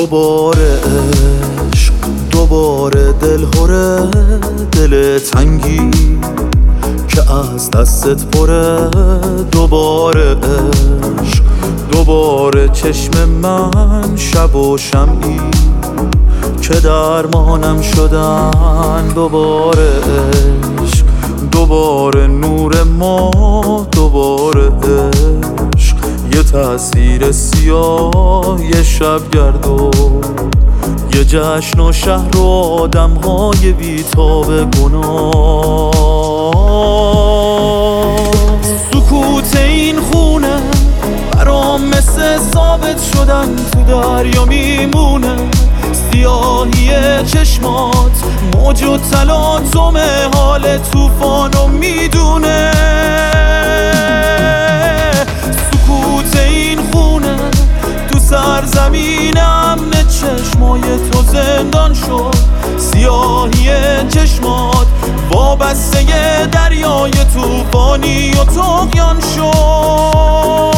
دوباره عشق، دوباره دلهوره، دل تنگی که از دستت پره. دوباره عشق، دوباره چشم من شب و شمعی که درمانم شدن. دوباره عشق، دوباره نور ما، دوباره عشق، یه تصویر سیاه، یه شبگرد و یه جشن و شهر و آدم‌های بی‌تاب گناه. سکوت این خونه برام مثل ثابت شدن تو دریا میمونه. سیاهی چشمات موج و تلاطم حال طوفانو میدونه. سکوت این خونه تو سرزمین امن چشمای تو زندان شد. سیاهی چشمات وابسته دریای طوفانی و طغیان شد.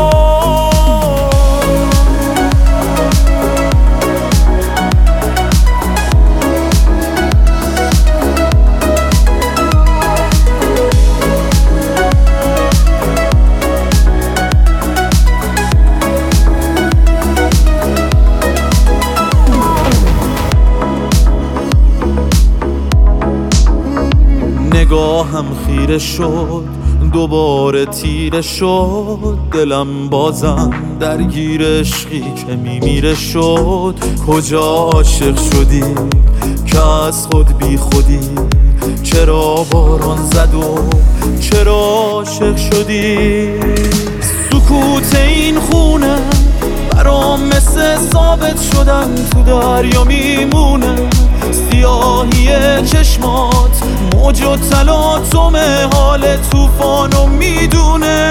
نگاهم خیره شد، دوباره تیره شد. دلم بازم درگیر عشقی که میمیره شد. کجا عاشق شدی که از خود بی خودی؟ چرا باران زد و چرا عاشق شدی؟ سکوت این خونه برام مثل ثابت شدن تو دریا میمونه. سیاهی چشمات موج و تلاطم حال طوفانو میدونه.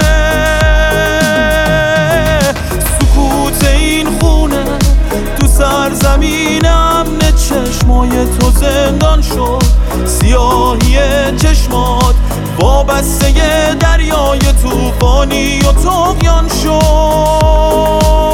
سکوت این خونه تو سرزمین امن چشمای تو زندان شد. سیاهی چشمات وابسته دریای طوفانی و طغیان شد.